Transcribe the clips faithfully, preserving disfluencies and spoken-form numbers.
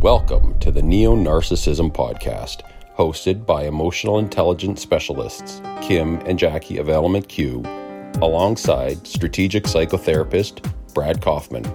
Welcome to the Neo-Narcissism Podcast, hosted by emotional intelligence specialists Kim and Jackie of Element Q, alongside strategic psychotherapist Brad Kaufman.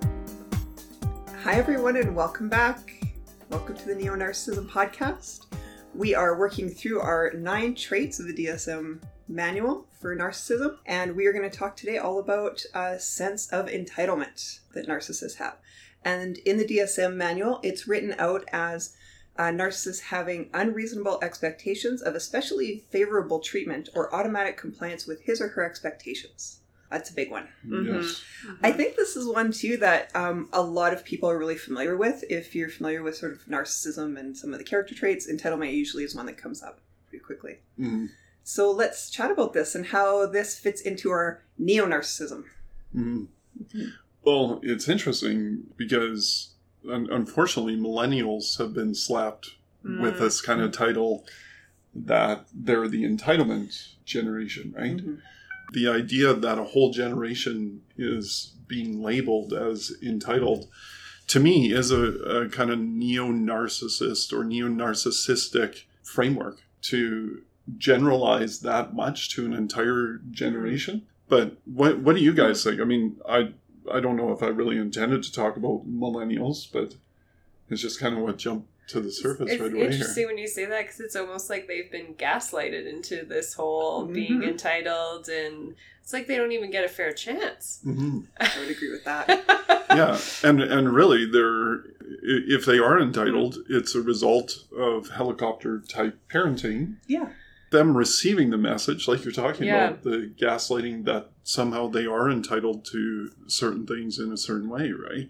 Hi everyone and welcome back. Welcome to the Neo-Narcissism Podcast. We are working through our nine traits of the D S M manual for narcissism, and we are going to talk today all about a sense of entitlement that narcissists have. And in the D S M manual, it's written out as uh, narcissists having unreasonable expectations of especially favorable treatment or automatic compliance with his or her expectations. That's a big one. Mm-hmm. Yes. I think this is one, too, that um, a lot of people are really familiar with. If you're familiar with sort of narcissism and some of the character traits, entitlement usually is one that comes up pretty quickly. Mm-hmm. So let's chat about this and how this fits into our neo-narcissism. Mm-hmm. Mm-hmm. Well, it's interesting because, un- unfortunately, millennials have been slapped mm-hmm. with this kind of title that they're the entitlement generation, right? Mm-hmm. The idea that a whole generation is being labeled as entitled, to me, is a, a kind of neo-narcissist or neo-narcissistic framework to generalize that much to an entire generation. But what what do you guys think? I mean, I I don't know if I really intended to talk about millennials, but it's just kind of what jumped to the surface it's right away here. It's interesting when you say that, because it's almost like they've been gaslighted into this whole mm-hmm. being entitled, and it's like they don't even get a fair chance. Mm-hmm. I would agree with that. Yeah, and and really, they're if they are entitled, mm-hmm. it's a result of helicopter-type parenting. Yeah. Them receiving the message, like you're talking yeah. about, the gaslighting that somehow they are entitled to certain things in a certain way, right?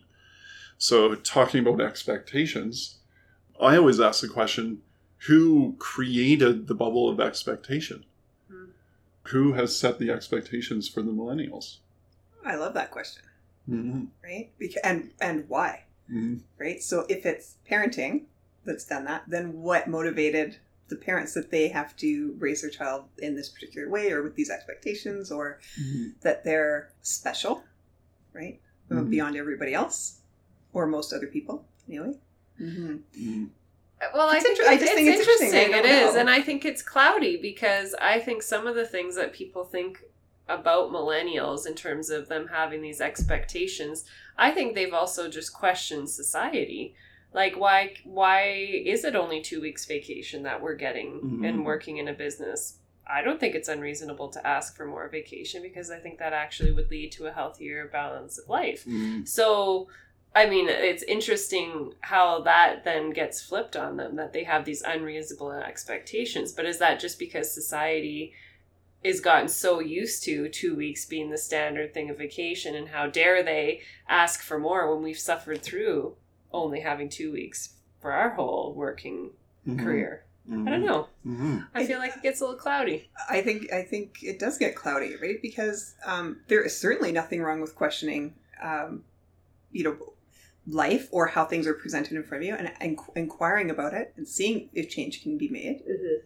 So talking about expectations, I always ask the question, who created the bubble of expectation? Hmm. Who has set the expectations for the millennials? I love that question. Mm-hmm. Right? Because, and, and why? Mm-hmm. Right? So if it's parenting that's done that, then what motivated the parents that they have to raise their child in this particular way or with these expectations, or mm-hmm. that they're special, right? Mm-hmm. Beyond everybody else or most other people, anyway. Mm-hmm. Mm-hmm. Well, I it's think inter- it's, I just it's think it's interesting. interesting. It is, and I think it's cloudy because I think some of the things that people think about millennials in terms of them having these expectations, I think they've also just questioned society. Like, why why is it only two weeks vacation that we're getting mm-hmm. and working in a business? I don't think it's unreasonable to ask for more vacation, because I think that actually would lead to a healthier balance of life. Mm-hmm. So, I mean, it's interesting how that then gets flipped on them, that they have these unreasonable expectations. But is that just because society is gotten so used to two weeks being the standard thing of vacation, and how dare they ask for more when we've suffered through only having two weeks for our whole working mm-hmm. career? Mm-hmm. I don't know. Mm-hmm. I feel like it gets a little cloudy. I think I think it does get cloudy, right? Because um, there is certainly nothing wrong with questioning, um, you know, life or how things are presented in front of you, and, and inquiring about it and seeing if change can be made. Mm-hmm.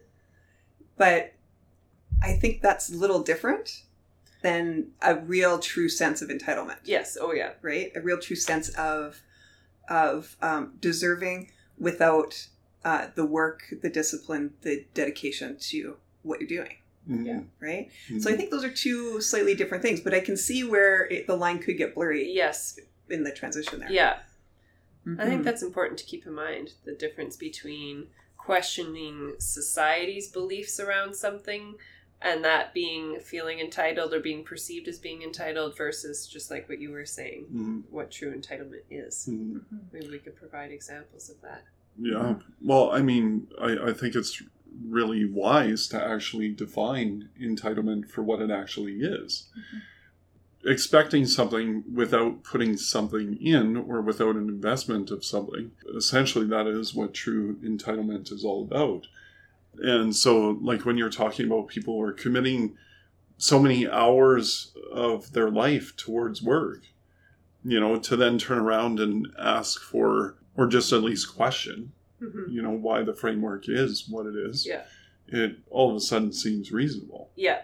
But I think that's a little different than a real true sense of entitlement. Yes. Oh, yeah. Right? A real true sense of of um, deserving without uh, the work, the discipline, the dedication to what you're doing. Mm-hmm. Right? Mm-hmm. So I think those are two slightly different things, but I can see where it, the line could get blurry. Yes. In the transition there. Yeah. Mm-hmm. I think that's important to keep in mind, the difference between questioning society's beliefs around something and that being feeling entitled or being perceived as being entitled versus just like what you were saying, mm-hmm. what true entitlement is. Mm-hmm. Maybe we could provide examples of that. Yeah. Well, I mean, I, I think it's really wise to actually define entitlement for what it actually is. Mm-hmm. Expecting something without putting something in, or without an investment of something, essentially that is what true entitlement is all about. And so, like when you're talking about people who are committing so many hours of their life towards work, you know, to then turn around and ask for, or just at least question, mm-hmm. you know, why the framework is what it is. Yeah. It all of a sudden seems reasonable. Yeah.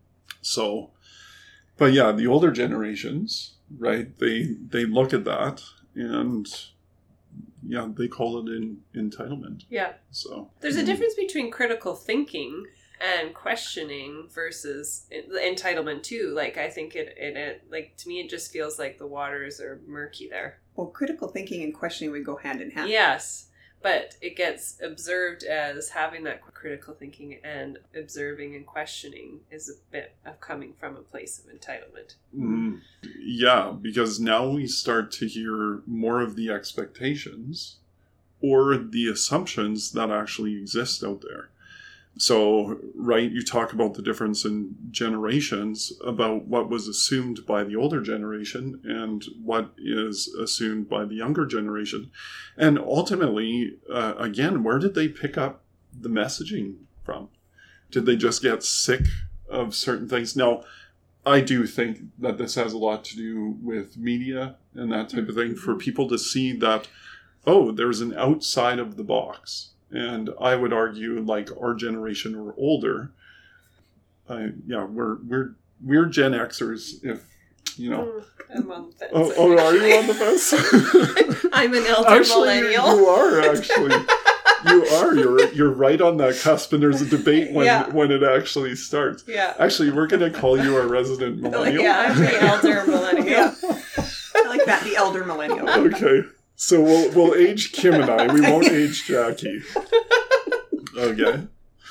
So, but yeah, the older generations, right, they they look at that and yeah, they call it in, entitlement. Yeah. So there's a difference between critical thinking and questioning versus entitlement too. Like, I think it, it, it, like, to me, it just feels like the waters are murky there. Well, critical thinking and questioning would go hand in hand. Yes. But it gets observed as having that critical thinking, and observing and questioning is a bit of coming from a place of entitlement. Mm, yeah, because now we start to hear more of the expectations or the assumptions that actually exist out there. So, right, you talk about the difference in generations about what was assumed by the older generation and what is assumed by the younger generation. And ultimately, uh, again, where did they pick up the messaging from? Did they just get sick of certain things? Now, I do think that this has a lot to do with media and that type of thing, for people to see that, oh, there's an outside of the box. And I would argue, like, our generation or older, uh, yeah, we're we're we're Gen Xers, if you know. I'm on the fence. Oh, oh, are you on the fence? I'm an elder actually, millennial. You, you are actually. You are. You're you're right on that cusp, and there's a debate when Yeah. when it actually starts. Yeah. Actually, we're going to call you our resident millennial. Yeah, I'm the elder millennial. Yeah. I like that, the elder millennial. Okay. So we'll we'll age Kim and I. We won't age Jackie. Okay.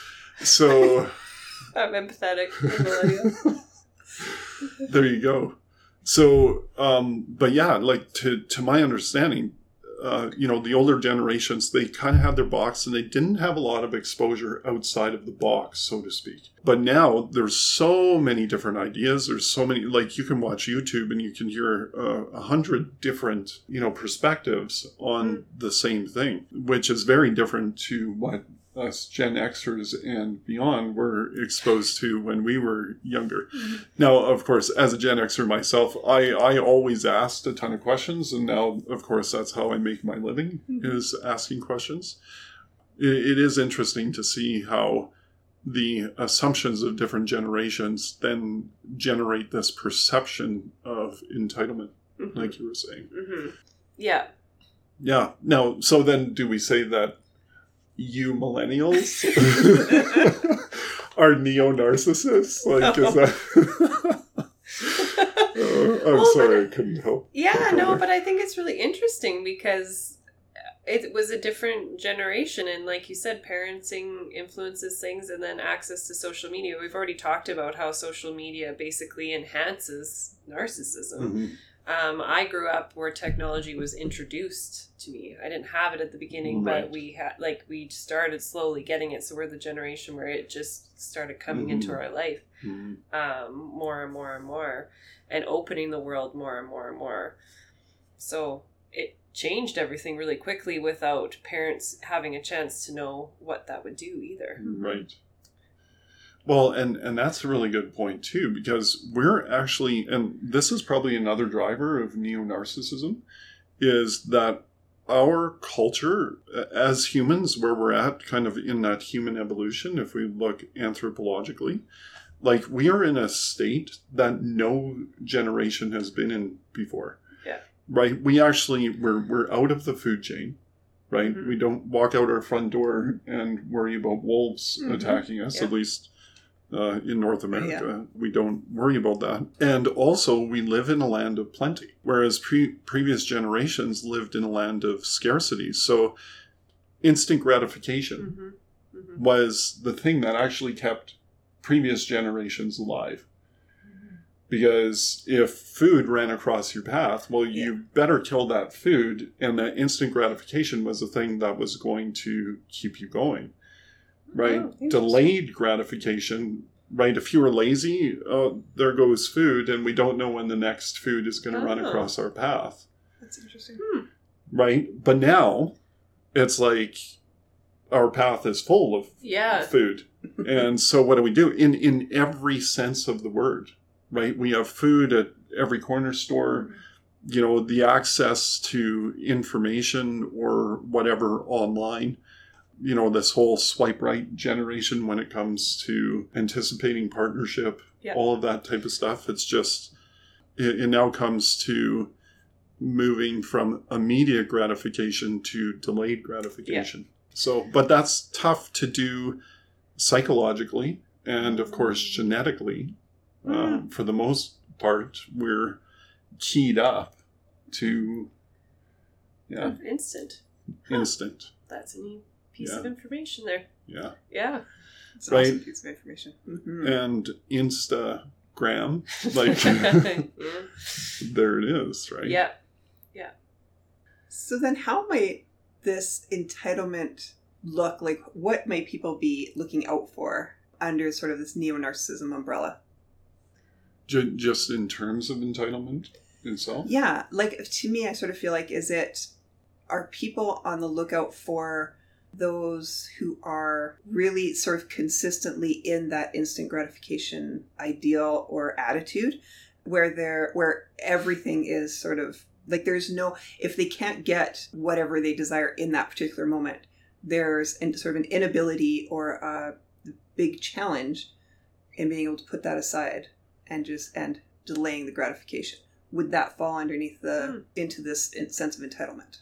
So I'm empathetic to millennials. there you go. So, um, but yeah, like to to my understanding, uh, you know, the older generations, they kind of had their box and they didn't have a lot of exposure outside of the box, so to speak. But now there's so many different ideas. There's so many, like, you can watch YouTube and you can hear uh, a hundred different, you know, perspectives on mm. the same thing, which is very different to what us Gen Xers and beyond were exposed to when we were younger. Mm-hmm. Now, of course, as a Gen Xer myself, I, I always asked a ton of questions, and now, of course, that's how I make my living, mm-hmm. is asking questions. It, it is interesting to see how the assumptions of different generations then generate this perception of entitlement, mm-hmm. like you were saying. Mm-hmm. Yeah. Yeah. Now, so then do we say that you millennials are neo-narcissists? Like, is that... uh, I'm well, sorry, but, I couldn't help. Yeah, no, but I think it's really interesting because it was a different generation. And like you said, parenting influences things, and then access to social media. We've already talked about how social media basically enhances narcissism. Mm-hmm. Um, I grew up where technology was introduced to me. I didn't have it at the beginning, right. but we had, like, we started slowly getting it. So we're the generation where it just started coming mm-hmm. into our life, mm-hmm. um, more and more and more, and opening the world more and more and more. So it changed everything really quickly without parents having a chance to know what that would do either. Right. Well, and, and that's a really good point, too, because we're actually, and this is probably another driver of neo-narcissism, is that our culture, as humans, where we're at, kind of in that human evolution, if we look anthropologically, like, we are in a state that no generation has been in before. Yeah. Right? We actually, we're we're out of the food chain. Right? Mm-hmm. We don't walk out our front door and worry about wolves mm-hmm. attacking us, yeah. at least... Uh, in North America, yeah. we don't worry about that. And also, we live in a land of plenty, whereas pre- previous generations lived in a land of scarcity. So instant gratification mm-hmm. Mm-hmm. was the thing that actually kept previous generations alive. Mm-hmm. Because if food ran across your path, well, yeah. you better kill that food, and that instant gratification was the thing that was going to keep you going. Right? Oh, delayed gratification, right? If you were lazy, oh, there goes food, and we don't know when the next food is going to oh. run across our path. That's interesting. Hmm. Right? But now, it's like our path is full of yeah. food. And so what do we do? In in every sense of the word, right? We have food at every corner store. Mm-hmm. You know, the access to information or whatever online. You know, this whole swipe right generation when it comes to anticipating partnership, yeah. all of that type of stuff. It's just, it, it now comes to moving from immediate gratification to delayed gratification. Yeah. So, but that's tough to do psychologically and, of course, genetically. Mm. Um, for the most part, we're keyed up to, yeah, instant. Instant. That's a neat piece yeah. of information there. Yeah. Yeah. It's an right. awesome piece of information. Mm-hmm. And Instagram, like, yeah. there it is, right? Yeah. Yeah. So then how might this entitlement look? Like, what might people be looking out for under sort of this neo-narcissism umbrella? Just in terms of entitlement itself? Yeah. Like, to me, I sort of feel like, is it, are people on the lookout for those who are really sort of consistently in that instant gratification ideal or attitude where they're, where everything is sort of like, there's no, if they can't get whatever they desire in that particular moment, there's an, sort of an inability or a big challenge in being able to put that aside and just, and delaying the gratification. Would that fall underneath the, mm. into this sense of entitlement?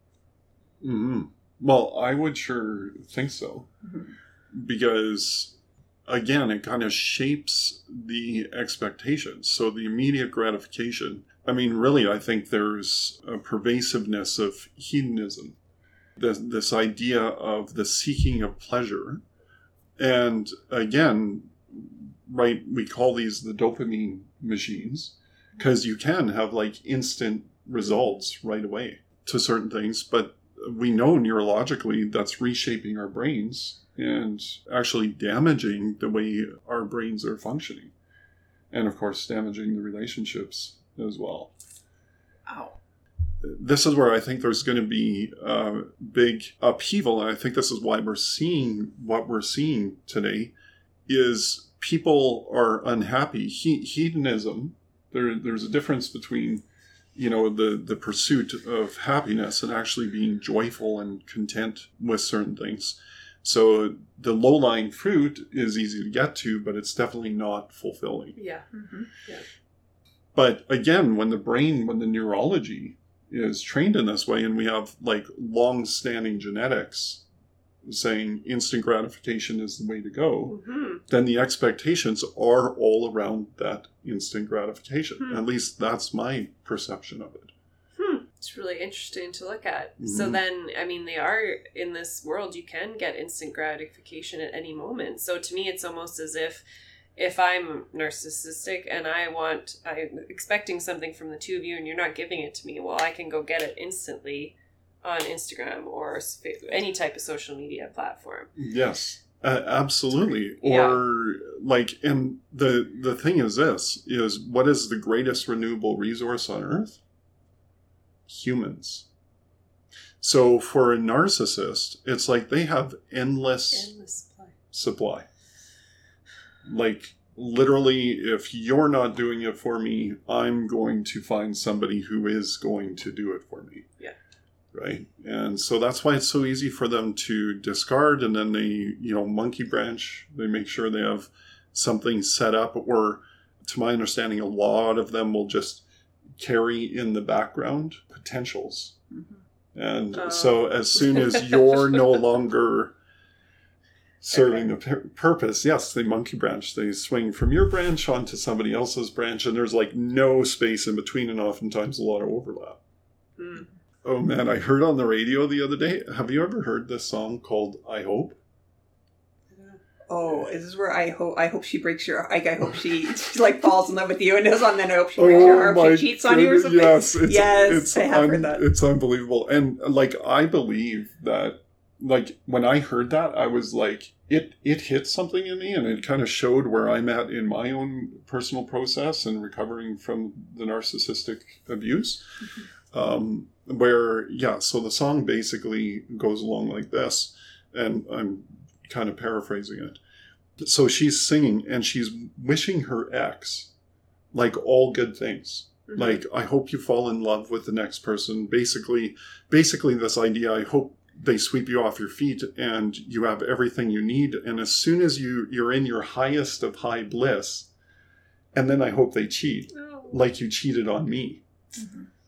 Mm-hmm. Well, I would sure think so. Mm-hmm. Because, again, it kind of shapes the expectations. So the immediate gratification, I mean, really, I think there's a pervasiveness of hedonism. This, this idea of the seeking of pleasure. And, again, right, we call these the dopamine machines. Because you can have, like, instant results right away to certain things, but we know neurologically that's reshaping our brains and actually damaging the way our brains are functioning. And of course, damaging the relationships as well. Ow. This is where I think there's going to be a big upheaval. And I think this is why we're seeing what we're seeing today is people are unhappy. He- hedonism, there, there's a difference between you know, the, the pursuit of happiness and actually being joyful and content with certain things. So the low-lying fruit is easy to get to, but it's definitely not fulfilling. Yeah. Mm-hmm. Yeah. But again, when the brain, when the neurology is trained in this way, and we have like long-standing genetics saying instant gratification is the way to go, mm-hmm. then the expectations are all around that instant gratification. Hmm. At least that's my perception of it. Hmm. It's really interesting to look at. Mm-hmm. So then, I mean, they are in this world, you can get instant gratification at any moment. So to me, it's almost as if if I'm narcissistic and I want, I'm expecting something from the two of you and you're not giving it to me, well, I can go get it instantly on Instagram or any type of social media platform. Yes, uh, absolutely. Yeah. Or like, and the the thing is this, is what is the greatest renewable resource on Earth? Humans. So for a narcissist, it's like they have endless, endless supply. supply. Like, literally, if you're not doing it for me, I'm going to find somebody who is going to do it for me. Yeah. Right. And so that's why it's so easy for them to discard. And then they, you know, monkey branch, they make sure they have something set up. Or to my understanding, a lot of them will just carry in the background potentials. Mm-hmm. And oh. so as soon as you're no longer serving the pur- purpose, yes, they monkey branch. They swing from your branch onto somebody else's branch. And there's like no space in between and oftentimes a lot of overlap. Mm. Oh man, I heard on the radio the other day. Have you ever heard this song called I Hope? Oh, is this where I hope I hope she breaks your like I hope she, she like falls in love with you and goes on then I hope she breaks oh your heart, she cheats on you or something? Yes, it's, yes, it's I have un, heard that. It's unbelievable. And like I believe that like when I heard that, I was like it it hit something in me and it kind of showed where I'm at in my own personal process and recovering from the narcissistic abuse. Mm-hmm. Um Where, yeah, so the song basically goes along like this, and I'm kind of paraphrasing it. So she's singing, and she's wishing her ex, like, all good things. Mm-hmm. Like, I hope you fall in love with the next person. Basically, basically this idea, I hope they sweep you off your feet, and you have everything you need, and as soon as you, you're in your highest of high bliss, and then I hope they cheat, oh. like you cheated on me. Mm-hmm.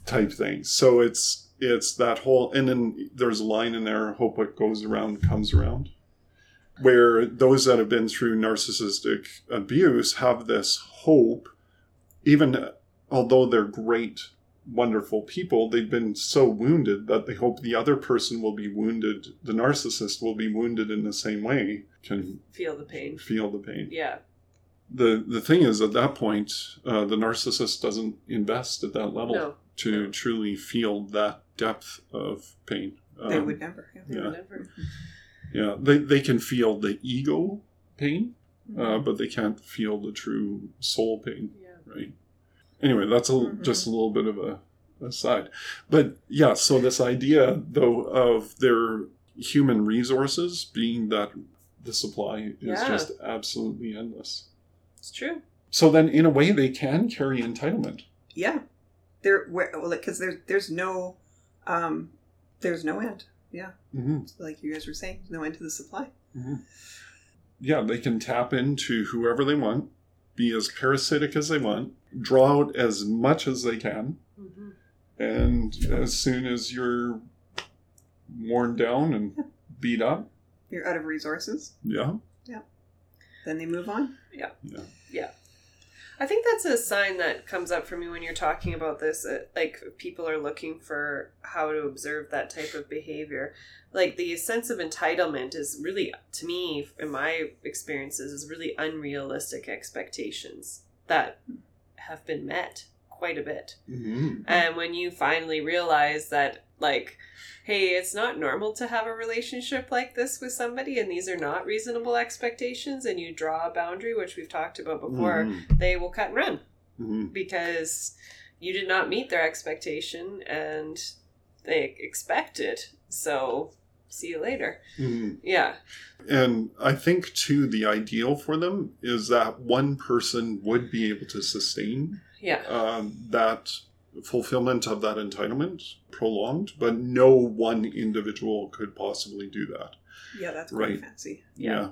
type thing. So it's it's that whole, and then there's a line in there, hope what goes around comes around, where those that have been through narcissistic abuse have this hope, even although they're great, wonderful people, they've been so wounded that they hope the other person will be wounded, the narcissist will be wounded in the same way, can Feel the pain. feel the pain. Yeah. The the thing is, at that point, uh, the narcissist doesn't invest at that level No. to No. truly feel that depth of pain. They Um, would never. Yeah. Yeah. Never. Yeah, they, they can feel the ego pain, Mm-hmm. uh, but they can't feel the true soul pain, Yeah. right? Anyway, that's a, Mhm. just a little bit of a aside. But yeah, so this idea, though, of their human resources being that the supply is Yeah. just absolutely endless. It's true. So then, in a way, they can carry entitlement. Yeah. There, where, well, because there's there's no, um, there's no end. Yeah, Mm-hmm. like you guys were saying, no end to the supply. Mm-hmm. Yeah, they can tap into whoever they want, be as parasitic as they want, draw out as much as they can, Mm-hmm. and as soon as you're worn down and beat up, You're out of resources. yeah, Then they move on. Yeah. yeah, Yeah. I think that's a sign that comes up for me when you're talking about this. uh, Like, people are looking for how to observe that type of behavior. Like, the sense of entitlement is really, to me, in my experiences, is really unrealistic expectations that have been met quite a bit. mm-hmm. And when you finally realize that, like, hey, it's not normal to have a relationship like this with somebody, and these are not reasonable expectations, and you draw a boundary, which we've talked about before, Mm-hmm. they will cut and run Mm-hmm. because you did not meet their expectation and they expect it. So, see you later. Mm-hmm. Yeah. And I think, too, the ideal for them is that one person would be able to sustain Yeah. um, that fulfillment of that entitlement prolonged, but no one individual could possibly do that. Yeah, that's Right. pretty fancy. Yeah.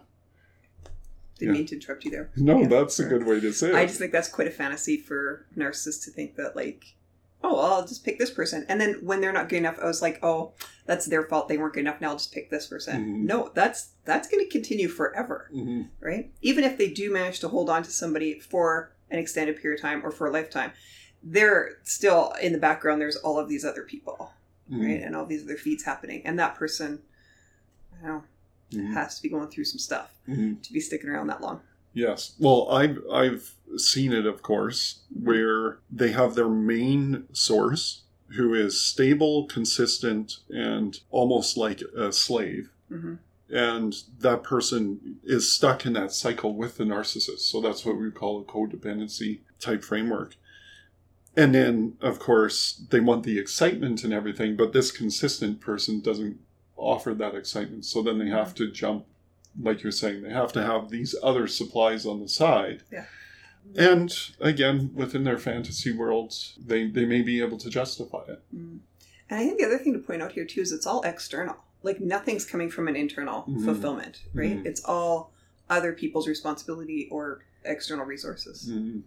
Didn't Yeah. mean to interrupt you there. No, Yeah, that's a sure. good way to say it. I just think that's quite a fantasy for narcissists to think that, like, oh, well, I'll just pick this person. And then when they're not good enough, I was like, oh, that's their fault. They weren't good enough. Now I'll just pick this person. Mhm. No, that's that's going to continue forever, hmm right? Even if they do manage to hold on to somebody for an extended period of time or for a lifetime, they're still in the background. There's all of these other people, hmm right? And all these other feeds happening. And that person, I don't know, hmm has to be going through some stuff hmm to be sticking around that long. Yes. Well, I've I've seen it, of course, where they have their main source, who is stable, consistent, and almost like a slave. Mm-hmm. And that person is stuck in that cycle with the narcissist. So that's what we call a codependency type framework. And then, of course, they want the excitement and everything, but this consistent person doesn't offer that excitement. So then they have to jump, like you're saying, they have to have these other supplies on the side. Yeah. And again, within their fantasy worlds, they, they may be able to justify it. Mm. And I think the other thing to point out here too is it's all external. Like nothing's coming from an internal Mhm. fulfillment, right? Mhm. It's all other people's responsibility or external resources. Mhm.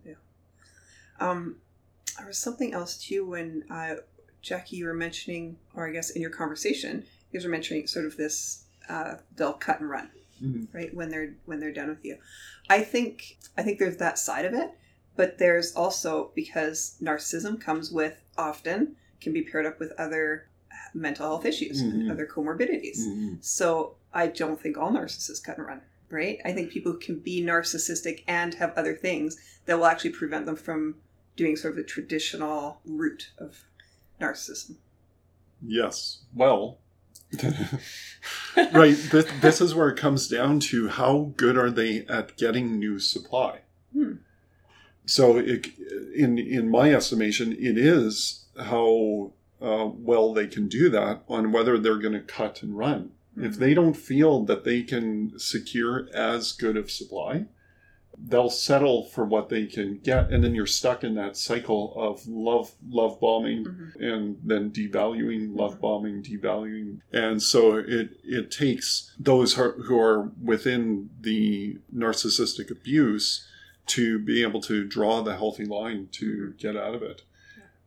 Um, there was something else too when uh, Jackie, you were mentioning, or I guess in your conversation, you guys were mentioning sort of this uh, they'll cut and run, Mhm. right? When they're when they're done with you. I think I think there's that side of it, but there's also, because narcissism comes with often can be paired up with other mental health issues and Mhm. other comorbidities. Mhm. So I don't think all narcissists cut and run, right? I think people can be narcissistic and have other things that will actually prevent them from doing sort of the traditional route of narcissism. Yes. Well, right. This, this is where it comes down to how good are they at getting new supply. Hmm. So, it, in in my estimation, it is how uh, well they can do that on whether they're going to cut and run. Mm-hmm. If they don't feel that they can secure as good of supply, they'll settle for what they can get, and then you're stuck in that cycle of love love bombing Mm-hmm. and then devaluing, love bombing, devaluing. And so it it takes those who are within the narcissistic abuse to be able to draw the healthy line to get out of it.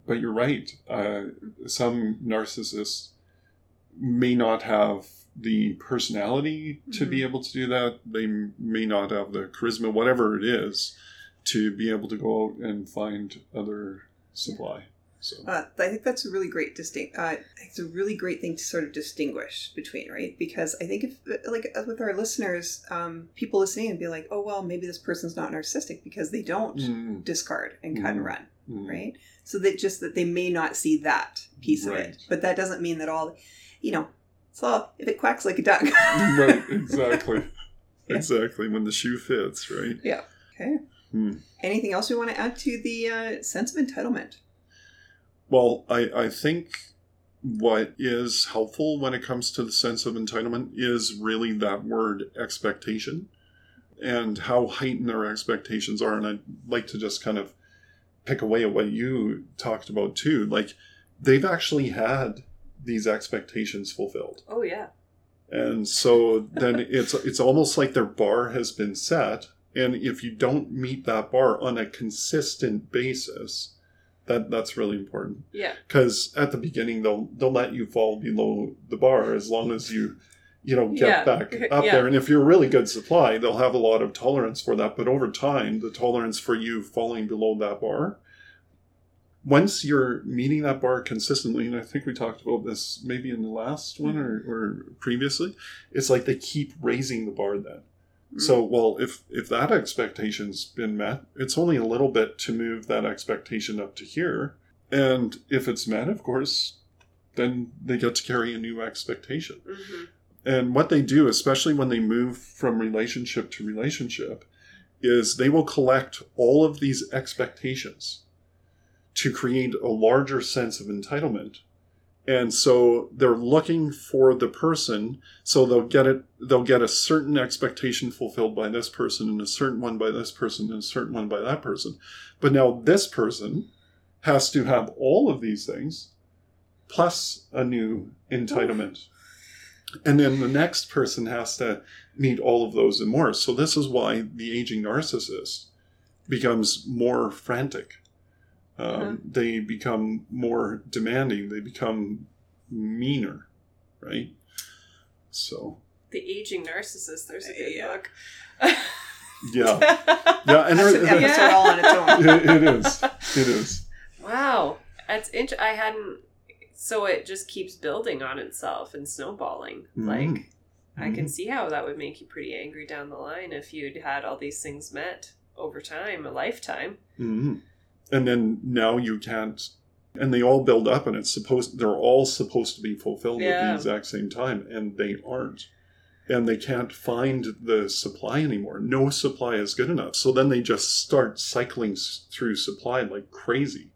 But you're right. Uh, some narcissists may not have the personality to mm-hmm. be able to do that. They may not have the charisma, whatever it is, to be able to go out and find other supply. So uh, I think that's a really great distinct. Uh, it's a really great thing to sort of distinguish between, right? Because I think if, like, with our listeners, um, people listening and be like, oh well, maybe this person's not narcissistic because they don't mm. discard and cut mm. and run, mm. right? So that just that they may not see that piece right. of it, but that doesn't mean that all, you know, so if it quacks like a duck, right? Exactly, yeah. exactly. When the shoe fits, right? Yeah. Okay. Hmm. Anything else we want to add to the uh, sense of entitlement? Well, I, I think what is helpful when it comes to the sense of entitlement is really that word expectation and how heightened our expectations are. And I'd like to just kind of pick away at what you talked about too. Like, they've actually had these expectations fulfilled. Oh, yeah. And so then it's it's almost like their bar has been set. And if you don't meet that bar on a consistent basis, That that's really important. Yeah. Because at the beginning they'll they'll let you fall below the bar as long as you, you know, get yeah. back up yeah. there. And if you're a really good supply, they'll have a lot of tolerance for that. But over time, the tolerance for you falling below that bar, once you're meeting that bar consistently, and I think we talked about this maybe in the last one or, or previously, it's like they keep raising the bar then. So, well, if, if that expectation's been met, it's only a little bit to move that expectation up to here. And if it's met, of course, then they get to carry a new expectation. Mm-hmm. And what they do, especially when they move from relationship to relationship, is they will collect all of these expectations to create a larger sense of entitlement. And so they're looking for the person, so they'll get it, they'll get a certain expectation fulfilled by this person, and a certain one by this person, and a certain one by that person. But now this person has to have all of these things, plus a new entitlement. And then the next person has to meet all of those and more. So this is why the aging narcissist becomes more frantic. Um, uh-huh. They become more demanding. They become meaner, right? So The Aging Narcissist. There's a good yeah. book. yeah, yeah, and that's an episode yeah. all on its own. it, it is. It is. Wow, that's int- I hadn't. So it just keeps building on itself and snowballing. Mm-hmm. Like mm-hmm. I can see how that would make you pretty angry down the line if you'd had all these things met over time, a lifetime. Mm-hmm. And then now you can't, and they all build up, and it's supposed, they're all supposed to be fulfilled yeah. at the exact same time, and they aren't. And they can't find the supply anymore. No supply is good enough. So then they just start cycling through supply like crazy.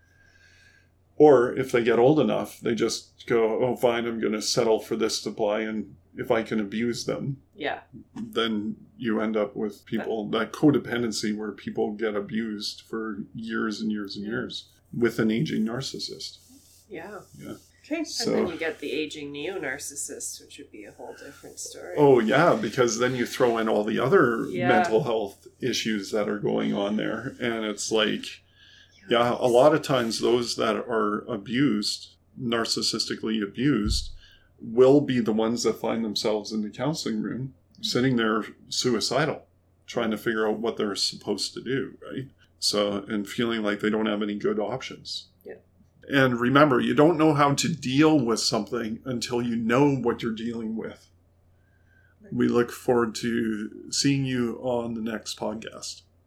Or if they get old enough, they just go, oh, fine, I'm going to settle for this supply, and if I can abuse them, yeah, then you end up with people, that codependency where people get abused for years and years and yeah. years with an aging narcissist. Yeah. Yeah. Okay. So, and then you get the aging neo-narcissist, which would be a whole different story. Oh, yeah, because then you throw in all the other yeah. mental health issues that are going on there. And it's like, yeah, yeah a lot of times those that are abused, narcissistically abused, will be the ones that find themselves in the counseling room sitting there suicidal, trying to figure out what they're supposed to do, right? So, and feeling like they don't have any good options. Yeah. And remember, you don't know how to deal with something until you know what you're dealing with. We look forward to seeing you on the next podcast.